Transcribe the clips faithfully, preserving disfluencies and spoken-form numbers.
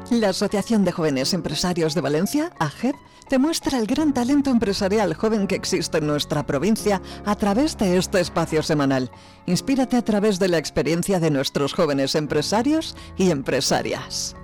La Asociación de Jóvenes Empresarios de Valencia, A G E V, te muestra el gran talento empresarial joven que existe en nuestra provincia a través de este espacio semanal. Inspírate a través de la experiencia de nuestros jóvenes empresarios y empresarias.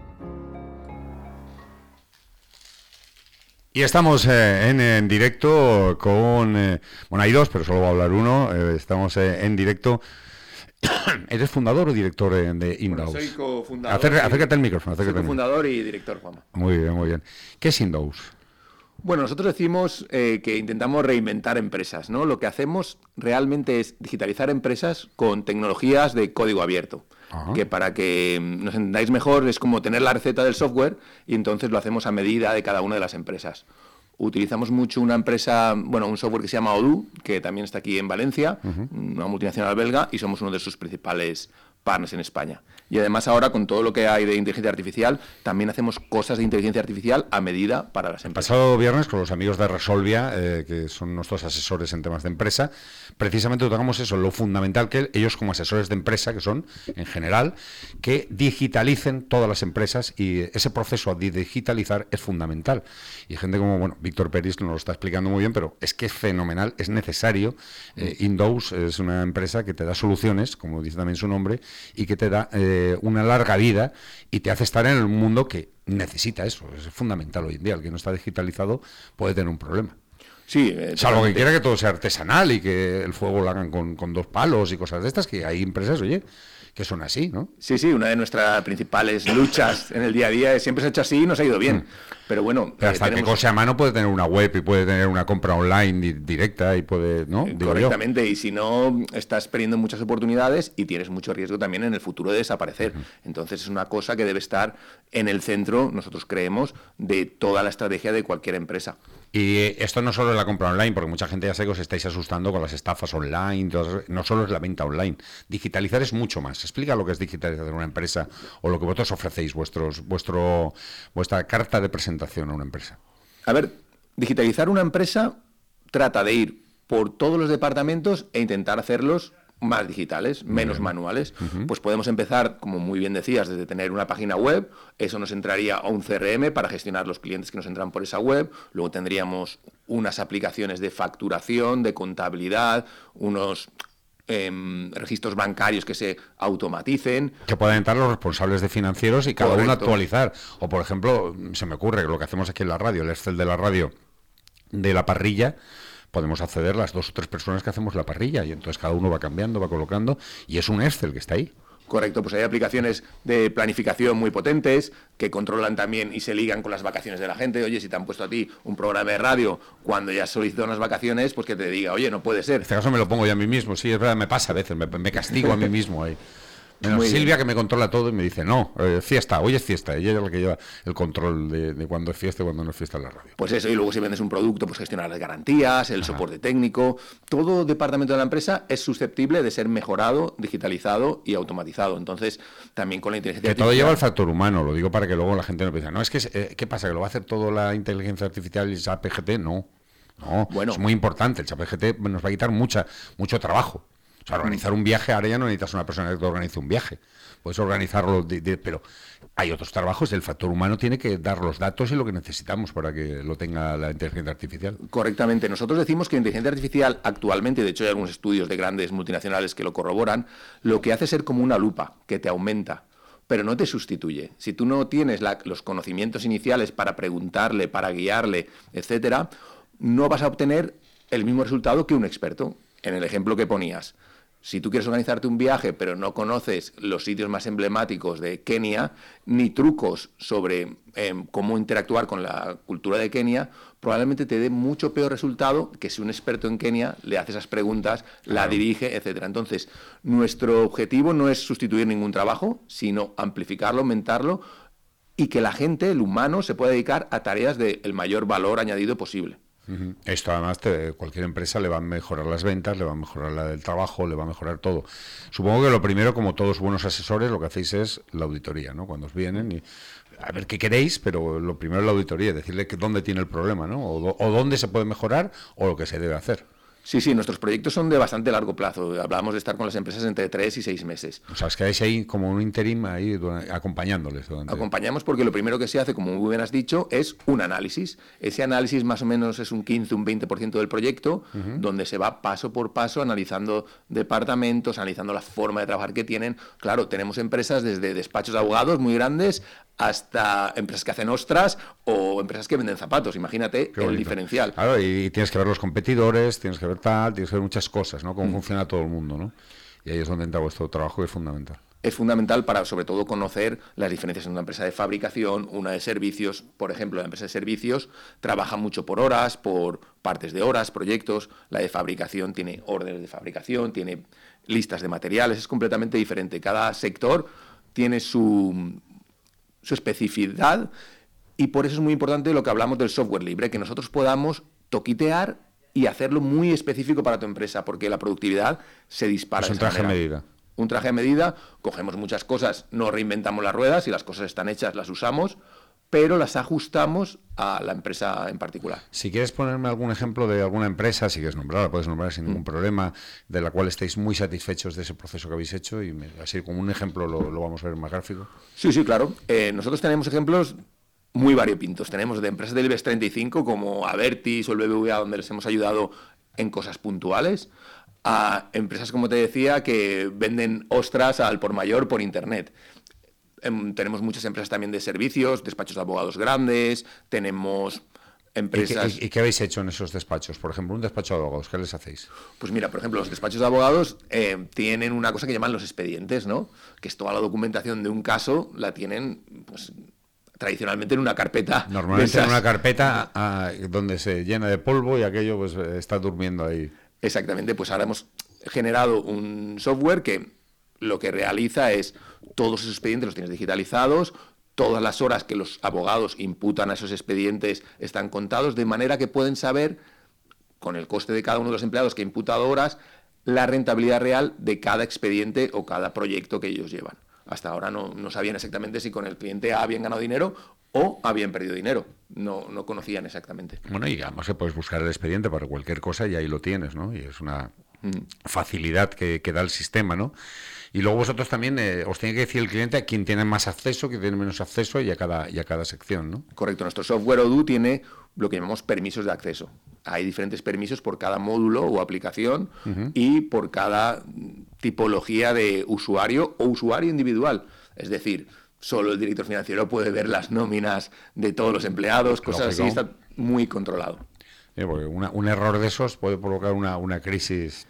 Y estamos eh, en, en directo con... Eh, bueno, hay dos, pero solo va a hablar uno. Eh, estamos eh, en directo... ¿Eres fundador o director de, de Indows? Bueno, soy cofundador. Acércate, acércate al micrófono. Acércate soy cofundador y director, Juanma. Muy bien, muy bien. ¿Qué es Indows? Bueno, nosotros decimos eh, que intentamos reinventar empresas, ¿no? Lo que hacemos realmente es digitalizar empresas con tecnologías de código abierto. Ajá. Que para que nos entendáis mejor es como tener la receta del software y entonces lo hacemos a medida de cada una de las empresas. Utilizamos mucho una empresa, bueno, un software que se llama Odoo, que también está aquí en Valencia, uh-huh. una multinacional belga, y somos uno de sus principales partners en España. Y además ahora, con todo lo que hay de inteligencia artificial, también hacemos cosas de inteligencia artificial a medida para las empresas. El pasado viernes, con los amigos de Resolvia, eh, que son nuestros asesores en temas de empresa, precisamente tocamos eso, lo fundamental que ellos como asesores de empresa, que son, en general, que digitalicen todas las empresas, y ese proceso de digitalizar es fundamental. Y gente como, bueno, Víctor Peris nos lo está explicando muy bien, pero es que es fenomenal, es necesario. Eh, Indows es una empresa que te da soluciones, como dice también su nombre, y que te da eh, una larga vida y te hace estar en el mundo que necesita eso. Es fundamental hoy en día. El que no está digitalizado puede tener un problema. Sí, eh, salvo que quiera que todo sea artesanal y que el fuego lo hagan con, con dos palos y cosas de estas, que hay empresas, oye, que son así, ¿no? Sí, sí, una de nuestras principales luchas en el día a día es siempre se ha hecho así y nos ha ido bien. Mm. Pero bueno... Pero hasta eh, tenemos... que cose a mano puede tener una web y puede tener una compra online di- directa y puede, ¿no? Eh, correctamente, y si no, estás perdiendo muchas oportunidades y tienes mucho riesgo también en el futuro de desaparecer. Uh-huh. Entonces es una cosa que debe estar en el centro, nosotros creemos, de toda la estrategia de cualquier empresa. Y esto no solo es la compra online, porque mucha gente ya sé que os estáis asustando con las estafas online, todas, no solo es la venta online. Digitalizar es mucho más. Explica lo que es digitalizar una empresa o lo que vosotros ofrecéis, vuestros, vuestro, vuestra carta de presentación a una empresa. A ver, digitalizar una empresa trata de ir por todos los departamentos e intentar hacerlos más digitales, menos bien. manuales. Uh-huh. Pues podemos empezar, como muy bien decías, desde tener una página web, eso nos entraría a un C R M para gestionar los clientes que nos entran por esa web, luego tendríamos unas aplicaciones de facturación, de contabilidad, unos eh, registros bancarios que se automaticen. Que puedan entrar los responsables de financieros y cada Correcto. uno actualizar. O, por ejemplo, se me ocurre lo que hacemos aquí en la radio, el Excel de la radio de la parrilla, podemos acceder las dos o tres personas que hacemos la parrilla y entonces cada uno va cambiando, va colocando y es un Excel que está ahí. Correcto, pues hay aplicaciones de planificación muy potentes que controlan también y se ligan con las vacaciones de la gente. Oye, si te han puesto a ti un programa de radio cuando ya has solicitado unas vacaciones, pues que te diga, oye, no puede ser. En este caso me lo pongo yo a mí mismo, sí, es verdad, me pasa a veces, me, me castigo a mí mismo ahí. Menos Silvia, que me controla todo y me dice, no, eh, fiesta, hoy es fiesta. Ella es la que lleva el control de, de cuándo es fiesta y cuándo no es fiesta en la radio. Pues eso, y luego si vendes un producto, pues gestionar las garantías, el Ajá. soporte técnico. Todo departamento de la empresa es susceptible de ser mejorado, digitalizado y automatizado. Entonces, también con la inteligencia que artificial... todo lleva el factor humano, lo digo para que luego la gente no piense, no, es que, eh, ¿qué pasa? ¿Que lo va a hacer todo la inteligencia artificial y el chat G P T? No, no, bueno, es muy importante. El chat G P T nos va a quitar mucha, mucho trabajo. O sea, organizar un viaje, ahora ya no necesitas una persona que te organice un viaje. Puedes organizarlo, de, de, pero hay otros trabajos, el factor humano tiene que dar los datos y lo que necesitamos para que lo tenga la inteligencia artificial. Correctamente. Nosotros decimos que la inteligencia artificial actualmente, de hecho hay algunos estudios de grandes multinacionales que lo corroboran, lo que hace es ser como una lupa, que te aumenta, pero no te sustituye. Si tú no tienes la, los conocimientos iniciales para preguntarle, para guiarle, etcétera, no vas a obtener el mismo resultado que un experto. En el ejemplo que ponías, si tú quieres organizarte un viaje pero no conoces los sitios más emblemáticos de Kenia, ni trucos sobre eh, cómo interactuar con la cultura de Kenia, probablemente te dé mucho peor resultado que si un experto en Kenia le hace esas preguntas, la claro. dirige, etcétera. Entonces, nuestro objetivo no es sustituir ningún trabajo, sino amplificarlo, aumentarlo y que la gente, el humano, se pueda dedicar a tareas del mayor valor añadido posible. Uh-huh. Esto además te, cualquier empresa le va a mejorar las ventas, le va a mejorar la del trabajo, le va a mejorar todo. Supongo que lo primero, como todos buenos asesores, lo que hacéis es la auditoría, ¿no? Cuando os vienen y a ver qué queréis, pero lo primero es la auditoría, decirle que dónde tiene el problema, ¿no? O, o dónde se puede mejorar o lo que se debe hacer. Sí, sí, nuestros proyectos son de bastante largo plazo. Hablamos de estar con las empresas entre tres y seis meses. O sea, es que hay ahí como un interim ahí durante, acompañándoles. Durante... Acompañamos porque lo primero que se hace, como muy bien has dicho, es un análisis. Ese análisis más o menos es un quince, un veinte por ciento del proyecto, uh-huh. donde se va paso por paso analizando departamentos, analizando la forma de trabajar que tienen. Claro, tenemos empresas desde despachos de abogados muy grandes hasta empresas que hacen ostras o empresas que venden zapatos. Imagínate el diferencial. Claro, y tienes que ver los competidores, tienes que ver tal, tienes que ver muchas cosas, ¿no? Cómo mm. funciona todo el mundo, ¿no? Y ahí es donde entra vuestro trabajo, que es fundamental. Es fundamental para, sobre todo, conocer las diferencias en una empresa de fabricación, una de servicios. Por ejemplo, la empresa de servicios trabaja mucho por horas, por partes de horas, proyectos. La de fabricación tiene órdenes de fabricación, tiene listas de materiales, es completamente diferente. Cada sector tiene su... su especificidad, y por eso es muy importante lo que hablamos del software libre, que nosotros podamos toquitear y hacerlo muy específico para tu empresa, porque la productividad se dispara. Es un traje a medida. Un traje a medida, cogemos muchas cosas, no reinventamos las ruedas, si las cosas están hechas las usamos, pero las ajustamos a la empresa en particular. Si quieres ponerme algún ejemplo de alguna empresa, si quieres nombrarla, puedes nombrar sin ningún mm. problema, de la cual estéis muy satisfechos de ese proceso que habéis hecho, y me, así como un ejemplo lo, lo vamos a ver más gráfico. Sí, sí, claro. Eh, nosotros tenemos ejemplos muy variopintos. Tenemos de empresas del IBEX treinta y cinco como Abertis o el B B V A, donde les hemos ayudado en cosas puntuales, a empresas, como te decía, que venden ostras al por mayor por Internet. Eh, tenemos muchas empresas también de servicios, despachos de abogados grandes, tenemos empresas... ¿Y qué, y qué habéis hecho en esos despachos? Por ejemplo, un despacho de abogados, ¿qué les hacéis? Pues mira, por ejemplo, los despachos de abogados eh, tienen una cosa que llaman los expedientes, ¿no? Que es toda la documentación de un caso, la tienen, pues, tradicionalmente en una carpeta. Normalmente en una carpeta a, donde se llena de polvo y aquello pues está durmiendo ahí. Exactamente, pues ahora hemos generado un software que lo que realiza es todos esos expedientes los tienes digitalizados, todas las horas que los abogados imputan a esos expedientes están contados, de manera que pueden saber, con el coste de cada uno de los empleados que ha imputado horas, la rentabilidad real de cada expediente o cada proyecto que ellos llevan. Hasta ahora no, no sabían exactamente si con el cliente A habían ganado dinero o habían perdido dinero. No, no conocían exactamente. Bueno, y además que puedes buscar el expediente para cualquier cosa y ahí lo tienes, ¿no? Y es una mm. facilidad que, que da el sistema, ¿no? Y luego vosotros también eh, os tiene que decir el cliente a quién tiene más acceso, quién tiene menos acceso y a cada, y a cada sección, ¿no? Correcto. Nuestro software Odoo tiene lo que llamamos permisos de acceso. Hay diferentes permisos por cada módulo o aplicación uh-huh. y por cada tipología de usuario o usuario individual. Es decir, solo el director financiero puede ver las nóminas de todos los empleados, cosas Lógico. así, está muy controlado. Sí, porque una, un error de esos puede provocar una, una crisis...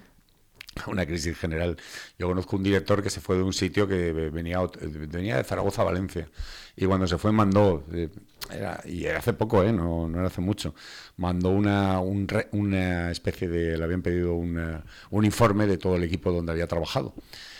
una crisis general. Yo conozco un director que se fue de un sitio que venía venía de Zaragoza a Valencia, y cuando se fue mandó, era, y era hace poco, ¿eh? no, no era hace mucho, mandó una, un, una especie de, le habían pedido una, un informe de todo el equipo donde había trabajado,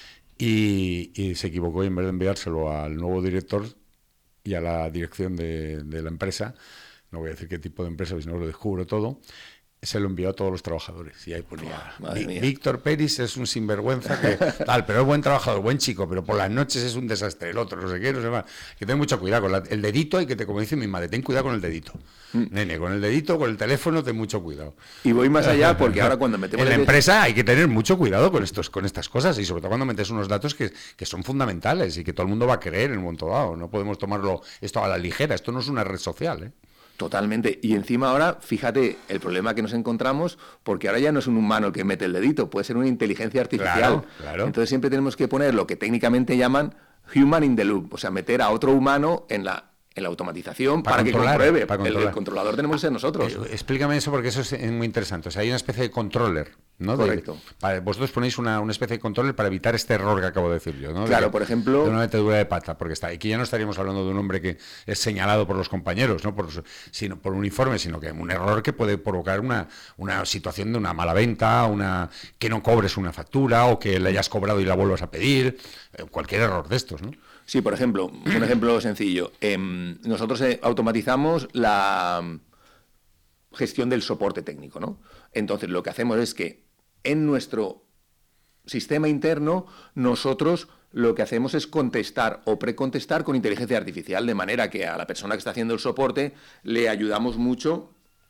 y, y se equivocó, y en vez de enviárselo al nuevo director y a la dirección de, de la empresa, no voy a decir qué tipo de empresa, si no lo descubro todo, se lo envió a todos los trabajadores y ahí ponía oh, Víctor Peris es un sinvergüenza que tal, pero es buen trabajador, buen chico, pero por las noches es un desastre, el otro, no sé qué, no sé más. Que ten mucho cuidado con la, el dedito, hay que te, como dice mi madre, ten cuidado con el dedito. Mm. Nene, con el dedito, con el teléfono, ten mucho cuidado. Y voy más allá porque ahora cuando metemos... En la empresa hay que tener mucho cuidado con estos, con estas cosas, y sobre todo cuando metes unos datos que, que son fundamentales y que todo el mundo va a creer en un momento dado. No podemos tomarlo esto a la ligera, esto no es una red social, ¿eh? Totalmente. Y encima ahora, fíjate el problema que nos encontramos, porque ahora ya no es un humano el que mete el dedito, puede ser una inteligencia artificial. Claro, claro. Entonces siempre tenemos que poner lo que técnicamente llaman human in the loop, o sea, meter a otro humano en la en la automatización para, para que compruebe. Para el, el controlador tenemos que ser nosotros. Eh, explícame eso, porque eso es muy interesante. O sea, hay una especie de controller, ¿no? Correcto. De, para, vosotros ponéis una, una especie de controller para evitar este error que acabo de decir yo, ¿no? Claro, de, por ejemplo... De una metedura de pata, porque está aquí ya no estaríamos hablando de un hombre que es señalado por los compañeros, no por, sino por un informe, sino que un error que puede provocar una, una situación de una mala venta, una que no cobres una factura o que le hayas cobrado y la vuelvas a pedir, eh, cualquier error de estos, ¿no? Sí, por ejemplo, un ejemplo sencillo. Eh, nosotros eh, automatizamos la gestión del soporte técnico, ¿no? Entonces, lo que hacemos es que en nuestro sistema interno, nosotros lo que hacemos es contestar o precontestar con inteligencia artificial, de manera que a la persona que está haciendo el soporte le ayudamos mucho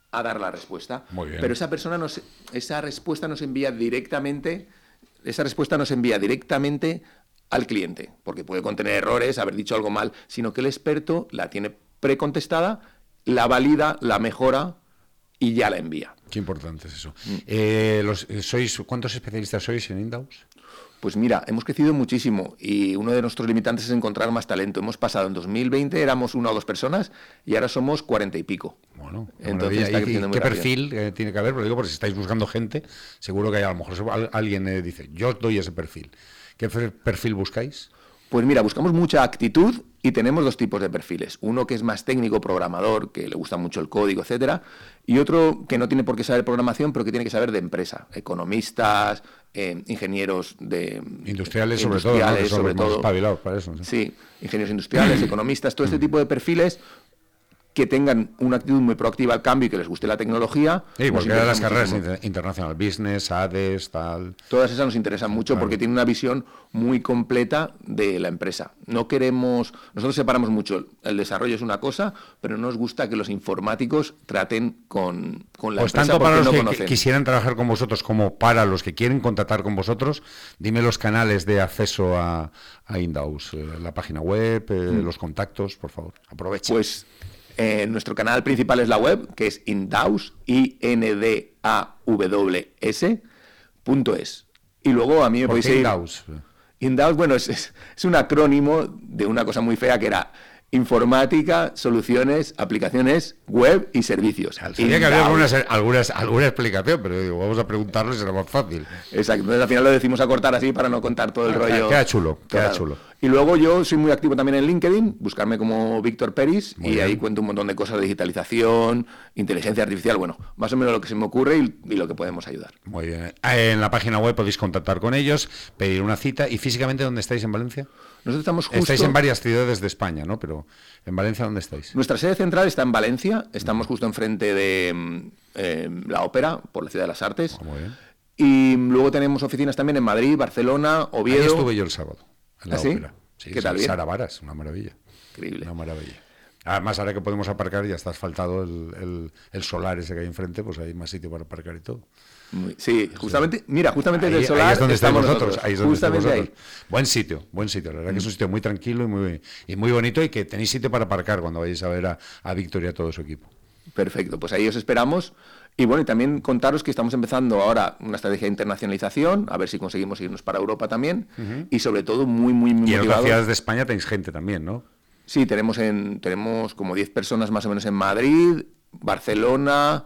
a dar la respuesta. Muy bien. Pero esa persona nos, esa respuesta nos envía directamente, esa respuesta nos envía directamente al cliente, porque puede contener errores, haber dicho algo mal, sino que el experto la tiene precontestada, la valida, la mejora y ya la envía. Qué importante es eso. Mm. Eh, los, sois, ¿cuántos especialistas sois en Indaus? Pues mira, hemos crecido muchísimo y uno de nuestros limitantes es encontrar más talento. Hemos pasado en dos mil veinte, éramos una o dos personas y ahora somos cuarenta y pico. Bueno, entonces está creciendo muy ¿qué rápido. perfil eh, tiene que haber? Porque digo, porque si estáis buscando gente, seguro que hay, a lo mejor alguien eh, dice, yo doy ese perfil. ¿Qué perfil buscáis? Pues mira, buscamos mucha actitud y tenemos dos tipos de perfiles. Uno que es más técnico, programador, que le gusta mucho el código, etcétera, y otro que no tiene por qué saber programación, pero que tiene que saber de empresa. Economistas, eh, ingenieros de... Industriales, sobre industriales, todo, ¿no? Que son sobre los más todo. espabilados para eso. ¿Sí? Sí, ingenieros industriales, economistas, todo este tipo de perfiles que tengan una actitud muy proactiva al cambio y que les guste la tecnología. Sí, porque eran las carreras inter internacional business, A D E S, tal. Todas esas nos interesan mucho claro. porque tienen una visión muy completa de la empresa. No queremos, nosotros separamos mucho, el desarrollo es una cosa, pero no nos gusta que los informáticos traten con, con la pues empresa tanto para los no que conocen. quisieran trabajar con vosotros como para los que quieren contratar con vosotros, dime los canales de acceso a, a Indaus, eh, la página web, eh, mm. los contactos, por favor, aprovecha. Pues Eh, nuestro canal principal es la web, que es Indaus, I N D A W S, punto es. Y luego a mí me podéis seguir... Indaus? Indaus, bueno, es, es, es un acrónimo de una cosa muy fea que era informática, soluciones, aplicaciones, web y servicios. Sabía que había algunas, algunas, alguna explicación, pero digo, vamos a preguntarlo y será más fácil. Exacto, entonces al final lo decimos a cortar así para no contar todo el ah, rollo. Queda chulo, queda claro. chulo. Y luego yo soy muy activo también en LinkedIn, buscarme como Víctor Peris, muy y bien. Ahí cuento un montón de cosas de digitalización, inteligencia artificial, bueno, más o menos lo que se me ocurre y, y lo que podemos ayudar. Muy bien. En la página web podéis contactar con ellos, pedir una cita. ¿Y físicamente dónde estáis en Valencia? Nosotros estamos justo... Estáis en varias ciudades de España, ¿no? Pero en Valencia, ¿dónde estáis? Nuestra sede central está en Valencia, estamos justo enfrente de eh, la Ópera, por la Ciudad de las Artes. Oh, muy bien. Y luego tenemos oficinas también en Madrid, Barcelona, Oviedo. Ahí estuve yo el sábado, en la ¿Ah, sí? Ópera. Sí, ¿Qué tal? Sí, Bien. Sara Varas, una maravilla. Increíble. Una maravilla. Además, ahora que podemos aparcar, ya está asfaltado el, el, el solar ese que hay enfrente, pues hay más sitio para aparcar y todo. Muy, sí, justamente, mira, justamente ahí, desde el solar ahí es donde estamos nosotros, nosotros. Ahí es donde justamente vosotros. ahí. Buen sitio, buen sitio. La verdad mm. que es un sitio muy tranquilo y muy, y muy bonito y que tenéis sitio para aparcar cuando vayáis a ver a, a Víctor y a todo su equipo. Perfecto, pues ahí os esperamos. Y bueno, y también contaros que estamos empezando ahora una estrategia de internacionalización, a ver si conseguimos irnos para Europa también, uh-huh. y sobre todo muy, muy, muy y motivados. Y en otras ciudades de España tenéis gente también, ¿no? Sí, tenemos, en, tenemos como diez personas más o menos en Madrid, Barcelona,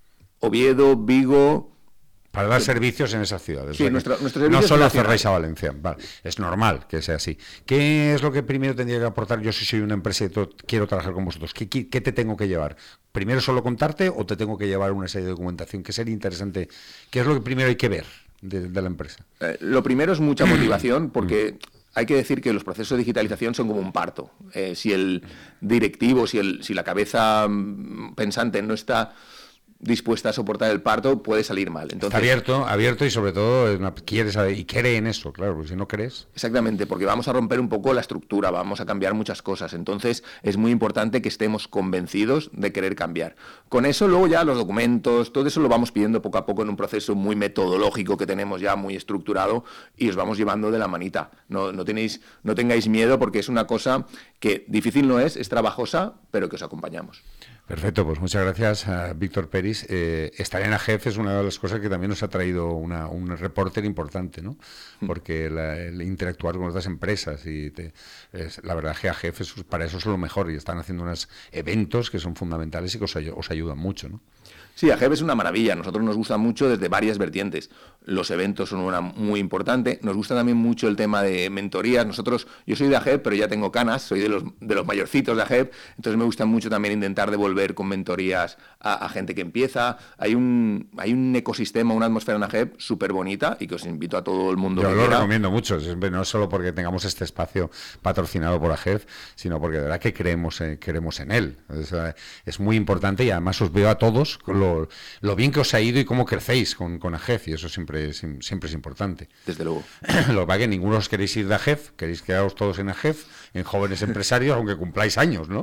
Oviedo, Vigo... Para dar servicios en esas ciudades. Sí, o sea nuestro, nuestro no solo nacional. cerráis a Valencia. Vale, es normal que sea así. ¿Qué es lo que primero tendría que aportar yo si soy una empresa y quiero trabajar con vosotros? ¿Qué, qué, qué te tengo que llevar? ¿Primero solo contarte o te tengo que llevar una serie de documentación? ¿Qué sería interesante? ¿Qué es lo que primero hay que ver de, de la empresa? Eh, lo primero es mucha motivación porque... Hay que decir que los procesos de digitalización son como un parto. Eh, si el directivo, si, el, si la cabeza pensante no está dispuesta a soportar el parto, puede salir mal. Entonces, está abierto, abierto y sobre todo quieres y cree en eso, claro, porque si no crees... Exactamente, porque vamos a romper un poco la estructura, vamos a cambiar muchas cosas. Entonces es muy importante que estemos convencidos de querer cambiar. Con eso luego ya los documentos, todo eso lo vamos pidiendo poco a poco en un proceso muy metodológico que tenemos ya muy estructurado y os vamos llevando de la manita. No, no, tenéis, no tengáis miedo porque es una cosa que difícil no es, es trabajosa, pero que os acompañamos. Perfecto, pues muchas gracias a Víctor Peris. Eh, estar en A G E F es una de las cosas que también nos ha traído una, un reporter importante, ¿no? Porque la, el interactuar con otras empresas y te, es, la verdad que A G E F es, para eso es lo mejor y están haciendo unos eventos que son fundamentales y que os, os ayudan mucho, ¿no? Sí, A G E F es una maravilla, a nosotros nos gusta mucho desde varias vertientes. Los eventos son una muy importante, nos gusta también mucho el tema de mentorías. Nosotros, yo soy de A G E F, pero ya tengo canas, soy de los, de los mayorcitos de A G E F, entonces me gusta mucho también intentar devolver con mentorías a, a gente que empieza. Hay un, hay un ecosistema, una atmósfera en A G E F súper bonita y que os invito a todo el mundo. Yo que lo quiera. recomiendo mucho, no solo porque tengamos este espacio patrocinado por A G E F, sino porque de verdad que creemos, eh, creemos en él. Es, es muy importante y además os veo a todos lo, lo bien que os ha ido y cómo crecéis con, con A G E F y eso siempre, siempre es importante. Desde luego. Lo que pasa es que ninguno os queréis ir de A G E F, queréis quedaros todos en A G E F, en jóvenes empresarios, aunque cumpláis años, ¿no?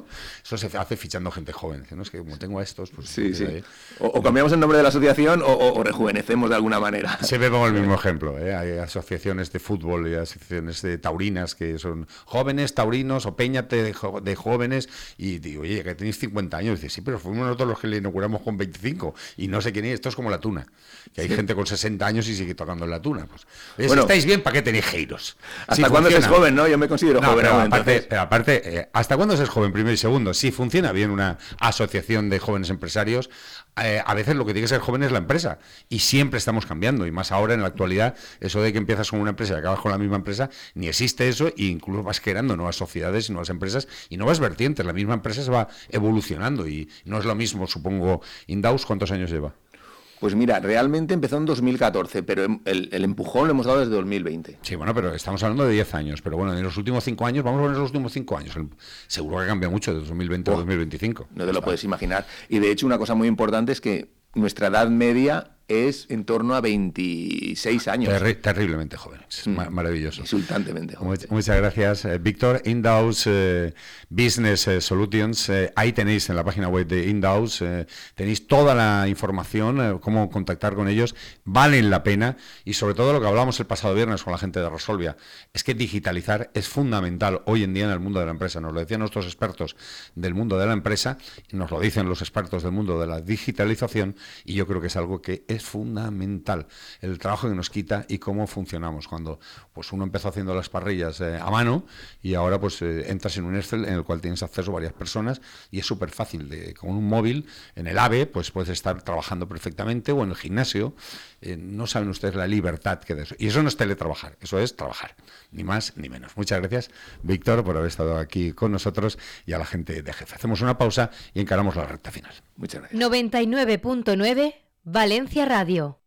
Eso se hace fichando gente joven. ¿No? Es que como tengo a estos, pues... Sí, sí. O, o cambiamos el nombre de la asociación o, o, o rejuvenecemos de alguna manera. Siempre pongo el mismo ejemplo. ¿eh? Hay asociaciones de fútbol y asociaciones de taurinas que son jóvenes, taurinos o peñate de, jo de jóvenes. Y digo, oye, que tenéis cincuenta años. Y dice, sí, pero fuimos nosotros los que le inauguramos con veinticinco. Y no sé quién es. Esto es como la tuna. Que hay sí. gente con sesenta años y sigue tocando en la tuna. Pues, oye, bueno, si estáis bien, ¿para qué tenéis giros? ¿Hasta si cuándo es joven, no? Yo me considero no, joven. Pero aún, aparte, pero aparte eh, ¿hasta cuándo es joven? Primero y segundo. Si funciona bien una asociación de jóvenes empresarios, eh, a veces lo que tiene que ser joven es la empresa. Y siempre estamos cambiando. Y más ahora en la actualidad, eso de que empiezas con una empresa y acabas con la misma empresa, ni existe eso. E incluso vas creando nuevas sociedades y nuevas empresas y nuevas vertientes. La misma empresa se va evolucionando. Y no es lo mismo, supongo, Indaus, ¿cuántos años lleva? Pues mira, realmente empezó en dos mil catorce, pero el, el empujón lo hemos dado desde dos mil veinte. Sí, bueno, pero estamos hablando de diez años. Pero bueno, en los últimos cinco años, vamos a poner los últimos cinco años. Seguro que cambia mucho de dos mil veinte oh, a dos mil veinticinco. No te lo puedes imaginar. Y de hecho, una cosa muy importante es que nuestra edad media es en torno a veintiséis años. Terri terriblemente joven, es mm, maravilloso. Insultantemente joven. Much muchas gracias, eh, Víctor. Indaus eh, Business eh, Solutions, eh, ahí tenéis en la página web de Indaus, eh, tenéis toda la información, eh, cómo contactar con ellos, valen la pena y sobre todo lo que hablábamos el pasado viernes con la gente de Resolvia, es que digitalizar es fundamental hoy en día en el mundo de la empresa. Nos lo decían nuestros expertos del mundo de la empresa, y nos lo dicen los expertos del mundo de la digitalización y yo creo que es algo que es fundamental, el trabajo que nos quita y cómo funcionamos. Cuando pues uno empezó haciendo las parrillas eh, a mano y ahora pues eh, entras en un Excel en el cual tienes acceso a varias personas y es súper fácil. De, con un móvil, en el AVE, pues puedes estar trabajando perfectamente o en el gimnasio. Eh, no saben ustedes la libertad que da eso. Y eso no es teletrabajar, eso es trabajar, ni más ni menos. Muchas gracias, Víctor, por haber estado aquí con nosotros y a la gente de Jefe. Hacemos una pausa y encaramos la recta final. Muchas gracias. noventa y nueve punto nueve Valencia Radio.